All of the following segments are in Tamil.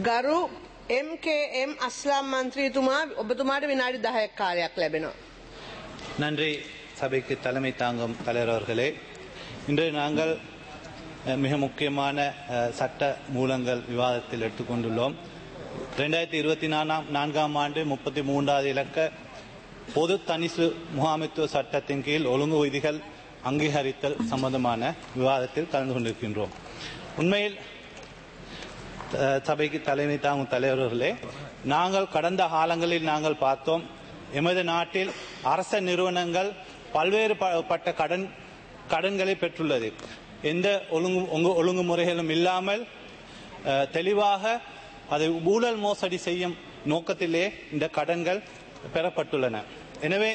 ගරු MKM අස්ලාම් මන්ත්‍රීතුමා ඔබතුමාට විනාඩි 10ක් කාලයක් ලැබෙනවා. நன்றி சபைக்கு தலைமை தாங்கும் தலைவர் அவர்களே. இன்று நாங்கள் மிக முக்கியமான சட்ட மூலங்கள் விவாதத்தில் எடுத்துக்கொண்டுள்ளோம். 2024ஆம் ஆண்டு 33வது இலக்க பொது தனிசு முகாமைத்துவ சட்டத்தின் கீழ் ஒழுங்கு விதிகள் அங்கீகரித்தல் சம்பந்தமான விவாதத்தில் கலந்து கொண்டிருக்கின்றோம். உண்மையில் சபைக்கு தலைமை தாங்கும் தலைவர்களே, நாங்கள் கடந்த காலங்களில் நாங்கள் பார்த்தோம், எமது நாட்டில் அரச நிறுவனங்கள் பல்வேறுபட்ட கடன்களை பெற்றுள்ளது. எந்த ஒழுங்குமுறைகளும் இல்லாமல் தெளிவாக அதை ஊழல் மோசடி செய்யும் நோக்கத்திலே இந்த கடன்கள் பெறப்பட்டுள்ளன. எனவே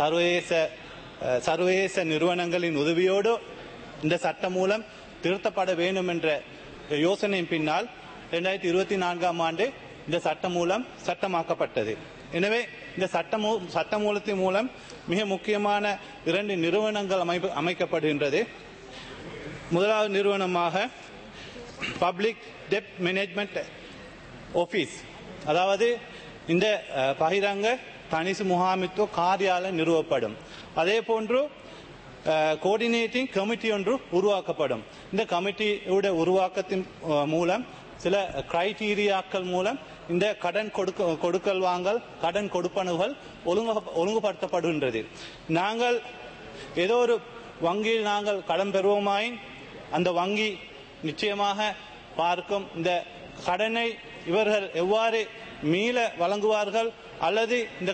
சர்வதேச நிறுவனங்களின் உதவியோடு இந்த சட்டம் மூலம் திருத்தப்பட வேண்டும் என்ற யோசனையின் பின்னால் 2024ஆம் ஆண்டு இந்த சட்டம் மூலம் சட்டமாக்கப்பட்டது. எனவே இந்த சட்ட மூலத்தின் மூலம் மிக முக்கியமான 2 நிறுவனங்கள் அமைக்கப்படுகின்றது. முதலாவது நிறுவனமாக பப்ளிக் டெப்ட் மேனேஜ்மெண்ட் ஆபீஸ், அதாவது இந்த பகிரங்க தனிசு முகாமைத்துவ காரியாலயம் நிறுவப்படும். அதே போன்று கோஆர்டினேட்டிங் கமிட்டி ஒன்று உருவாக்கப்படும். இந்த கமிட்டியோட உருவாக்கத்தின் மூலம் சில கிரைட்டீரியாக்கள் மூலம் இந்த கடன் கொடுக்கல் வாங்கல், கடன் கொடுப்பனவுகள் ஒழுங்குபடுத்தப்படுகின்றது. நாங்கள் ஏதோ ஒரு வங்கியில் நாங்கள் கடன் பெறுவோமாயின் அந்த வங்கி நிச்சயமாக பார்க்கும் இந்த கடனை இவர்கள் எவ்வாறு மீள வழங்குவார்கள் அல்லது இந்த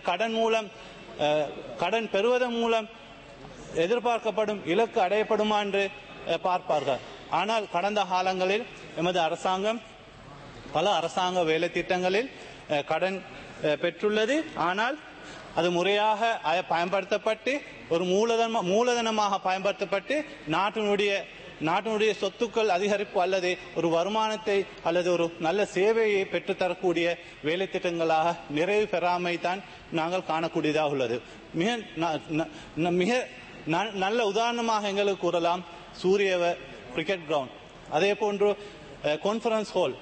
கடன் பெறுவதன் மூலம் எதிர்பார்க்கப்படும் இலக்கு அடையப்படுமா என்று பார்ப்பார்கள். ஆனால் கடந்த காலங்களில் எமது அரசாங்கம் பல அரசாங்க வேலை திட்டங்களில் கடன் பெற்றுள்ளது. ஆனால் அது முறையாக பயன்படுத்தப்பட்டு ஒரு மூலதனமாக பயன்படுத்தப்பட்டு நாட்டினுடைய சொத்துக்கள் அதிகரிப்பு அல்லது ஒரு வருமானத்தை அல்லது ஒரு நல்ல சேவையை பெற்றுத்தரக்கூடிய வேலை திட்டங்களாக நிறைவு பெறாமை தான் நாங்கள் காணக்கூடியதாக உள்ளது. மிக நல்ல உதாரணமாக எங்களுக்கு கூறலாம் சூரியவ கிரிக்கெட் கிரவுண்ட், அதே போன்று கான்ஃபரன்ஸ் ஹால்.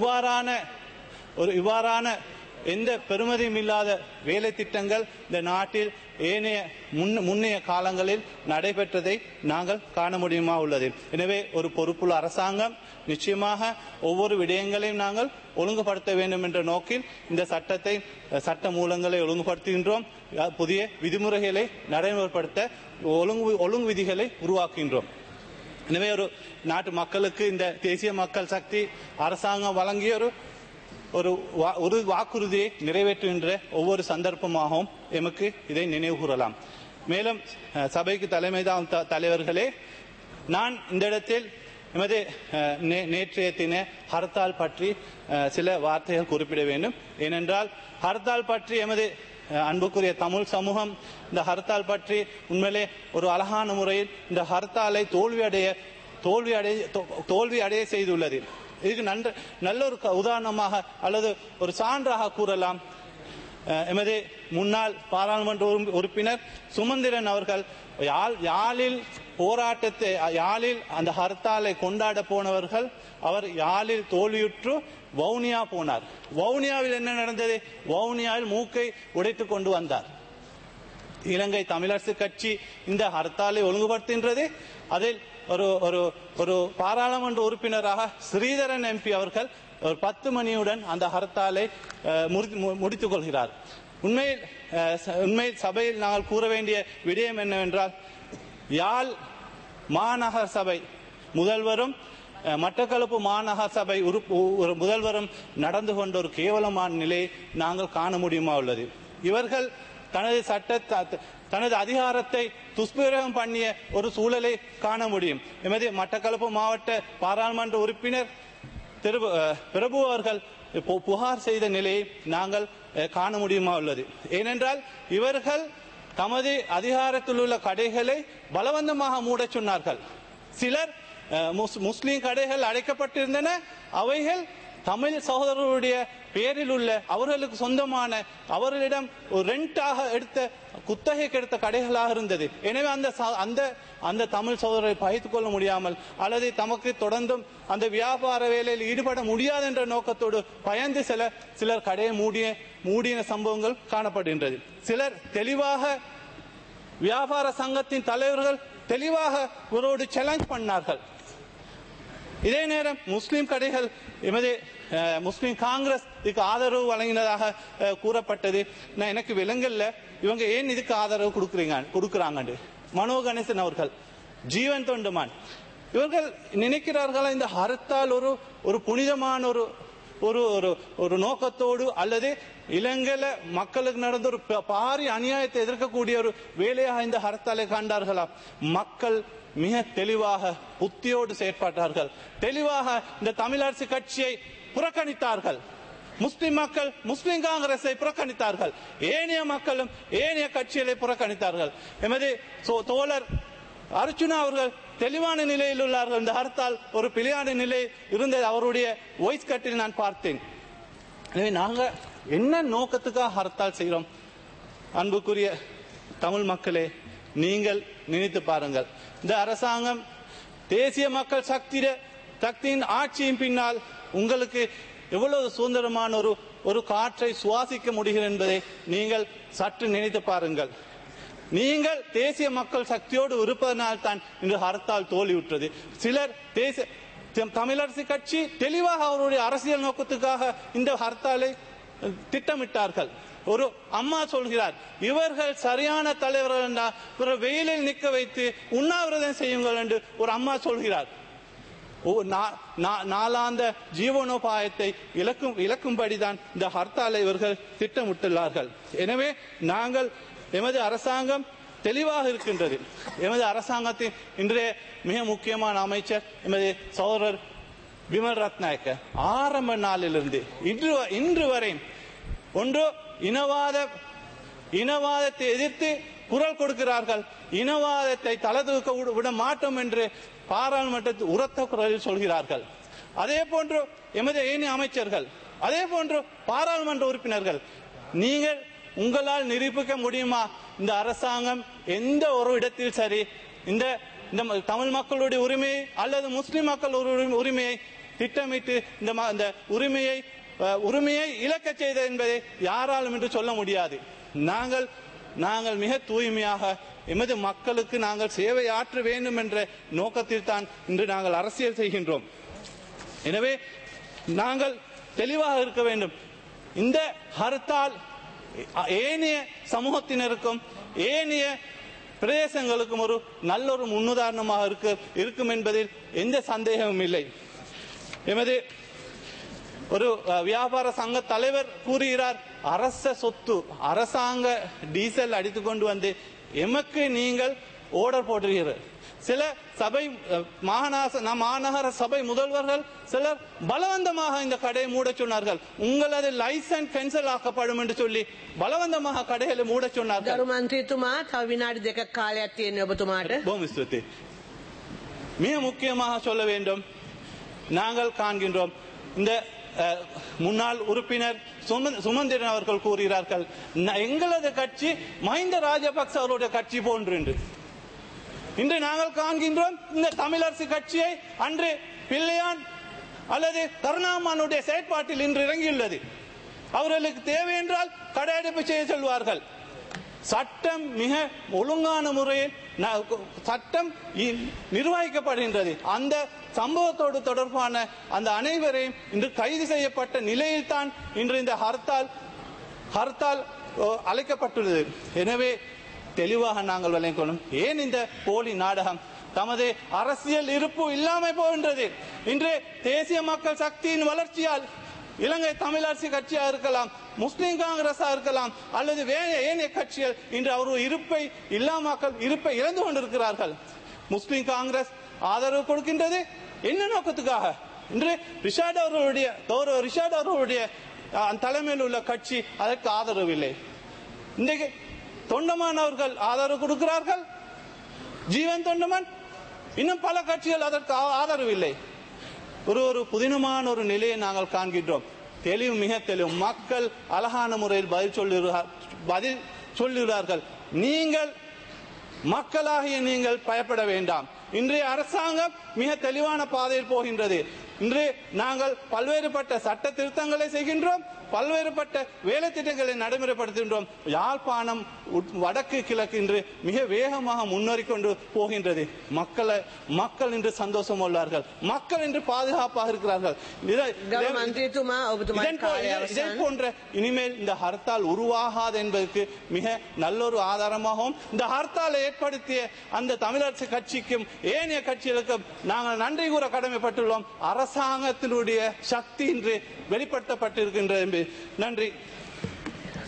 இவ்வாறான எந்த பெருமதியும் இல்லாத வேலை திட்டங்கள் இந்த நாட்டில் முன்னைய காலங்களில் நடைபெற்றதை நாங்கள் காண முடியுமா உள்ளது. எனவே ஒரு பொறுப்புள்ள அரசாங்கம் நிச்சயமாக ஒவ்வொரு விடயங்களையும் நாங்கள் ஒழுங்குபடுத்த வேண்டும் என்ற நோக்கில் இந்த சட்ட மூலங்களை ஒழுங்குபடுத்துகின்றோம். புதிய விதிமுறைகளை நடைமுறைப்படுத்த ஒழுங்கு விதிகளை உருவாக்குகின்றோம். எனவே ஒரு நாட்டு மக்களுக்கு இந்த தேசிய மக்கள் சக்தி அரசாங்கம் வழங்கிய ஒரு வாக்குறுதியை நிறைவேற்றுகின்ற ஒவ்வொரு சந்தர்ப்பமாகவும் எமக்கு இதை நினைவு கூறலாம். மேலும் சபைக்கு தலைமை தலைவர்களே, நான் இந்த இடத்தில் எமது நேற்றைய தின ஹர்த்தால் பற்றி சில வார்த்தைகள் குறிப்பிட வேண்டும். ஏனென்றால் ஹர்த்தால் பற்றி எமது அன்புக்குரிய தமிழ் சமூகம் இந்த ஹர்த்தால் பற்றி உண்மையிலே ஒரு அழகான முறையில் இந்த ஹர்த்தாலை தோல்வி அடைய செய்துள்ளது. இதுக்கு நல்ல ஒரு உதாரணமாக அல்லது ஒரு சான்றாக கூறலாம். எமது முன்னாள் பாராளுமன்ற உறுப்பினர் சுமந்திரன் அவர்கள் யாழில் அந்த ஹர்த்தாலை கொண்டாட போனவர்கள், அவர் யாழில் தோல்வியுற்று வவுனியா போனார். வவுனியாவில் என்ன நடந்தது? வவுனியாவில் மூக்கை உடைத்துக் கொண்டு வந்தார். இலங்கை தமிழரசு கட்சி இந்த ஹர்த்தாலை ஒழுங்குபடுத்துகின்றது. அதில் ஒரு பாராளுமன்ற உறுப்பினராக ஸ்ரீதரன் எம்பி அவர்கள் 10 மணியுடன் அந்த ஹர்த்தாலை முடித்துக் கொள்கிறார். உண்மையில் சபையில் நாங்கள் கூற வேண்டிய விடயம் என்னவென்றால், யாழ் மாநகர சபை முதல்வரும் மட்டக்களப்பு மாநகர சபை முதல்வரும் நடந்து கொண்ட ஒரு கேவலமான நிலையை நாங்கள் காண முடியுமா உள்ளது. இவர்கள் தனது அதிகாரத்தை துஷ்பிரயோகம் பண்ணிய ஒரு சூழலை காண முடியும். எமது மட்டக்களப்பு மாவட்ட பாராளுமன்ற உறுப்பினர் பிரபு அவர்கள் புகார் செய்த நிலையை நாங்கள் காண முடியுமா உள்ளது. ஏனென்றால் இவர்கள் தமது அதிகாரத்தில் உள்ள கடைகளை பலவந்தமாக மூடச் சொன்னார்கள். சிலர் முஸ்லிம் கடைகள் அடைக்கப்பட்டிருந்தன, அவைகள் தமிழ் சகோதரருடைய பேரில் உள்ள அவர்களுக்கு சொந்தமான அவர்களிடம் ஒரு ரெண்டாக எடுத்த குத்தகைக்கு எடுத்த கடைகளாக இருந்தது. எனவே அந்த தமிழ் சகோதரரை பகைத்துக் கொள்ள முடியாமல் அல்லது தமக்கு தொடர்ந்தும் அந்த வியாபார வேலையில் ஈடுபட முடியாது என்ற நோக்கத்தோடு பயந்து சிலர் கடையை மூடின சம்பவங்கள் காணப்படுகின்றது. சிலர் தெளிவாக வியாபார சங்கத்தின் தலைவர்கள் தெளிவாக இவரோடு சேலஞ்ச் பண்ணார்கள். இதே நேரம் முஸ்லிம் கடைகள் எமது முஸ்லிம் காங்கிரஸ் இதுக்கு ஆதரவு வழங்கினதாக கூறப்பட்டது. நான் எனக்கு விலங்கல்ல இவங்க ஏன் இதுக்கு ஆதரவு கொடுக்குறாங்க. மனோ கணேசன் அவர்கள், ஜீவன் தொண்டுமான் இவர்கள் நினைக்கிறார்களா இந்த ஹர்த்தால் ஒரு புனிதமான ஒரு நோக்கத்தோடு அல்லது இலங்கையில மக்களுக்கு நடந்த ஒரு பாரிய அநியாயத்தை எதிர்க்கக்கூடிய ஒரு வேலையாக இந்த ஹர்த்தாலை காண்டார்களா? மக்கள் மிக தெளிவாக புத்தியோடு செயற்பட்டார்கள். தெளிவாக இந்த தமிழரசு கட்சியை புறக்கணித்தார்கள். முஸ்லிம் மக்கள் முஸ்லிம் காங்கிரஸை புறக்கணித்தார்கள். ஏனைய மக்களும் ஏனைய கட்சிகளை புறக்கணித்தார்கள். எமது தோழர் அர்ச்சுனா அவர்கள் தெளிவான நிலையில் உள்ளார்கள். இந்த ஹர்த்தால் ஒரு பிழையான நிலை இருந்தது அவருடைய வாய்ஸ் கட்டில் நான் பார்த்தேன். எனவே நாங்க என்ன நோக்கத்துக்காக ஹர்த்தால் செய்கிறோம்? அன்புக்குரிய தமிழ் மக்களே, நீங்கள் நினைத்து பாருங்கள். இந்த அரசாங்கம் தேசிய மக்கள் சக்தியின் ஆட்சியின் பின்னால் உங்களுக்கு எவ்வளவு சுதந்திரமான ஒரு காற்றை சுவாசிக்க முடிகிறது என்பதை நீங்கள் சற்று நினைத்து பாருங்கள். நீங்கள் தேசிய மக்கள் சக்தியோடு இருப்பதனால் தான் இன்று ஹர்த்தால் தோல்வியுற்றது. சிலர் தமிழரசு கட்சி தெளிவாக அவருடைய அரசியல் நோக்கத்துக்காக இந்த ஹர்த்தாலை திட்டமிட்டார்கள். ஒரு அம்மா சொல்கிறார், இவர்கள் சரியான தலைவர்கள் என்றால் வெயிலில் நிற்க வைத்து உண்ணாவிரதம் செய்யுங்கள் என்று ஒரு அம்மா சொல்கிறார். நாளாந்த ஜீவனோபாயத்தை இழக்கும்படிதான் இந்த ஹர்த்தாலை இவர்கள் திட்டமிட்டுள்ளார்கள். எனவே நாங்கள் எமது அரசாங்கம் தெளிவாக இருக்கின்றது. எமது அரசாங்கத்தின் இன்றைய மிக முக்கியமான அமைச்சர் எமது சகோதரர் விமல் ரத்நாயக்க ஆரம்ப நாளிலிருந்து இன்று வரை ஒன்று இனவாதத்தை எதிர்த்து குரல் கொடுக்கிறார்கள். இனவாதத்தை தலதூக்க விட மாட்டோம் என்று பாராளுமன்றத்தில் உரத்த குரலில் சொல்கிறார்கள். அதே போன்று எமது ஏனைய அமைச்சர்கள், அதே போன்று பாராளுமன்ற உறுப்பினர்கள், நீங்கள் உங்களால் நிரூபிக்க முடியுமா இந்த அரசாங்கம் எந்த ஒரு இடத்தில் சரி இந்த தமிழ் மக்களுடைய உரிமையை அல்லது முஸ்லிம் மக்கள் உரிமையை திட்டமிட்டு இந்த உரிமையை இழக்க செய்தது என்பதை யாராலும் என்று சொல்ல முடியாது. நாங்கள் மிக தூய்மையாக எமது மக்களுக்கு நாங்கள் சேவை ஆற்ற வேண்டும் என்ற நோக்கத்தில் தான் இன்று நாங்கள் அரசியல் செய்கின்றோம். எனவே நாங்கள் தெளிவாக இருக்க வேண்டும். இந்த ஹர்த்தால் ஏனைய சமூகத்தினருக்கும் ஏனைய பிரதேசங்களுக்கும் ஒரு நல்ல ஒரு முன்னுதாரணமாக இருக்கும் என்பதில் எந்த சந்தேகமும் இல்லை. எமது ஒரு வியாபார சங்க தலைவர் கூறுகிறார், அரச சொத்து அரசாங்க டீசல் அடித்துக் கொண்டு வந்து எமக்கு நீங்கள் ஆர்டர் போடுகிறீர்கள். சில சபை மாநகர சபை முதல்வர்கள் சிலர் பலவந்தமாக இந்த கடையை மூட சொன்னார்கள். உங்களது லைசன்ஸ் கேன்சல் ஆக்கப்படும் என்று சொல்லி பலவந்தமாக கடைகளை மூட சொன்னார்கள். மிக முக்கியமாக சொல்ல வேண்டும், நாங்கள் காண்கின்றோம் இந்த முன்னாள் உறுப்பினர் சுமந்திரன் அவர்கள் கூறுகிறார்கள், எங்களது கட்சி மஹிந்த ராஜபக்ச அவருடைய கட்சி போன்று என்று. இன்று நாங்கள் காண்கின்றோம் இந்த தமிழரசு கட்சியை அன்று பிள்ளையான் அல்லது கருணாமனுடைய செயற்பாட்டில் இன்று இறங்கியுள்ளது. அவர்களுக்கு தேவை என்றால் கடையடைப்பு செய்ய சொல்வார்கள். சட்டம் மிக ஒழுங்கான முறையில் சட்டம் நிர்வகிக்கப்படுகின்றது. அந்த சம்பவத்தோடு தொடர்பான அந்த அனைவரையும் இன்று கைது செய்யப்பட்ட நிலையில் தான் இன்று இந்த ஹர்த்தால் அழைக்கப்பட்டுள்ளது. எனவே தெளிவாக நாங்கள் விளங்கணும், ஏன் இந்த போலி நாடகம்? தமது அரசியல் இருப்பு இல்லாமல் போகின்றது. இன்று தேசிய மக்கள் சக்தியின் வளர்ச்சியால் இலங்கை தமிழரசு கட்சியா இருக்கலாம், முஸ்லிம் காங்கிரஸா இருக்கலாம், அல்லது ஏனைய கட்சிகள் இன்று அவர் இருப்பை இழந்து கொண்டிருக்கிறார்கள். முஸ்லிம் காங்கிரஸ் ஆதரவு கொடுக்கின்றது என்ன நோக்கத்துக்காக? இன்று ரிஷாட் அவர்களுடைய தலைமையில் உள்ள கட்சி அதற்கு ஆதரவு இல்லை. இன்றைக்கு தொண்டமான் அவர்கள் ஆதரவு கொடுக்கிறார்கள், ஜீவன் தொண்டமான், இன்னும் பல கட்சிகள் அதற்கு ஆதரவு இல்லை. ஒரு புதினமான ஒரு நிலையை நாங்கள் காண்கின்றோம். தெளிவு, மிக தெளிவு. மக்கள் அழகான முறையில் பதில் சொல்லுகிறார்கள். நீங்கள் மக்களாகிய நீங்கள் பயப்பட வேண்டாம். இன்றைய அரசாங்கம் மிக தெளிவான பாதையில் போகின்றது. இன்று நாங்கள் பல்வேறுபட்ட சட்ட திருத்தங்களை செய்கின்றோம், பல்வேறுபட்ட வேலை திட்டங்களை நடைமுறைப்படுத்துகின்றோம். யாழ்ப்பாணம் வடக்கு கிழக்கு இன்று மிக வேகமாக முன்னேறிக்கொண்டு போகின்றது. மக்கள் இன்று சந்தோஷம் உள்ளார்கள், மக்கள் இன்று பாதுகாப்பாக இருக்கிறார்கள். இதை போன்ற இனிமேல் இந்த ஹர்த்தால் உருவாகாது என்பதற்கு மிக நல்ல ஒரு ஆதாரமாகவும், இந்த ஹர்த்தாலை ஏற்படுத்திய அந்த தமிழரசு கட்சிக்கும் ஏனைய கட்சிகளுக்கும் நாங்கள் நன்றி கூற கடமைப்பட்டுள்ளோம். அரசாங்கத்தினுடைய சக்தி இன்று வெளிப்படுத்தப்பட்டிருக்கின்றது. நன்றி.